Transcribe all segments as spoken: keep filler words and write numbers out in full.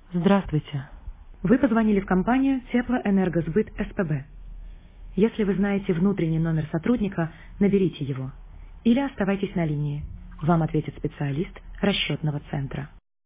Здравствуйте. Вы позвонили в компанию Теплоэнергосбыт СПБ. Если вы знаете внутренний номер сотрудника, наберите его. Или оставайтесь на линии. Вам ответит специалист расчетного центра.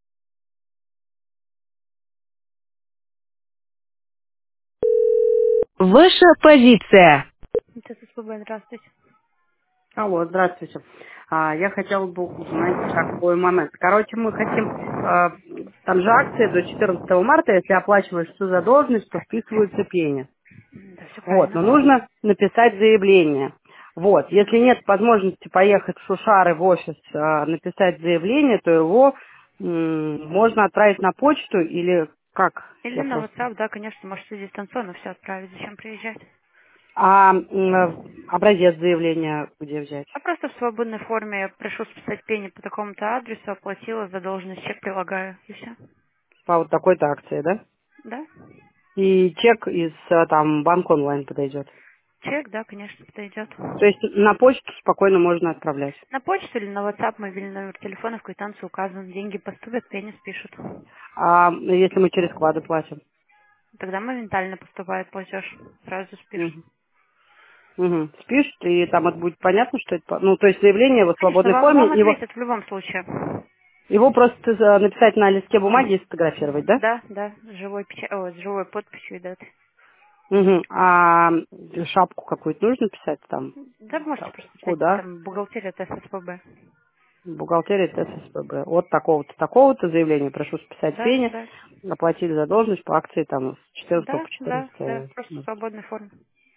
Ваша позиция. Это СПБ, здравствуйте. Алло, здравствуйте. А, я хотела бы узнать такой момент. Короче, мы хотим, а, там же акции до четырнадцатого марта, если оплачиваешь всю задолженность, то списываются пени. Да, все Вот, но правильно. нужно написать заявление. Вот, если нет возможности поехать в Шушары в офис, а, написать заявление, то его м, можно отправить на почту или как? Или Я на просто... WhatsApp, да, конечно, можете дистанционно все отправить. Зачем приезжать? А м, образец заявления где взять? А просто в свободной форме я прошу списать пени по такому-то адресу, оплатила задолженность, чек прилагаю, и все. По вот такой-то акции, да? Да? И чек из э, там банк онлайн подойдет. Чек, да, конечно, подойдет. То есть на почту спокойно можно отправлять. На почту или на WhatsApp мобильный номер телефона в квитанции указан. Деньги поступят, пени спишут. А если мы через вклады платим? Тогда моментально поступает платеж. Сразу спишут. Мгм. Мгм. Спишут, и там это будет понятно, что это... по- Ну, то есть заявление в Конечно, свободной вам, форме, вам его, ответят в любом случае. его просто э, написать на листке бумаги и сфотографировать, да? Да, да, с живой, печа... О, с живой подписью и датой. Мгм. А шапку какую-то нужно писать там? Да, вы можете Так, просто писать куда? там бухгалтерия ТССПБ. Бухгалтерия ТССПБ. От такого-то, такого-то заявления прошу списать Да, пени. да. Оплатили задолженность по акции там с четырнадцатого Да, по да, да, четырнадцатое. просто в свободной форме.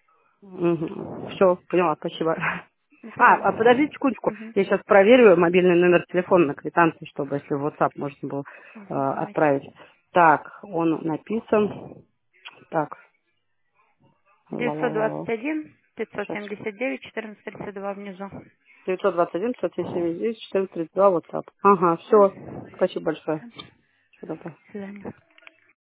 Все, поняла, спасибо. Не А, а проблема. подождите секундочку, Угу. я сейчас проверю мобильный номер телефона на квитанции, чтобы если в WhatsApp можно было э, Угу, давайте. отправить. Так, он написан. Так, девятьсот ла-ла-ла-ла. двадцать один пятьсот Сейчас. семьдесят девять четырнадцать тридцать два внизу. девятьсот двадцать один пятьсот семьдесят девять четырнадцать тридцать два WhatsApp. Ага, Да? все. Спасибо большое. Всё. Всё, доброго. До свидания.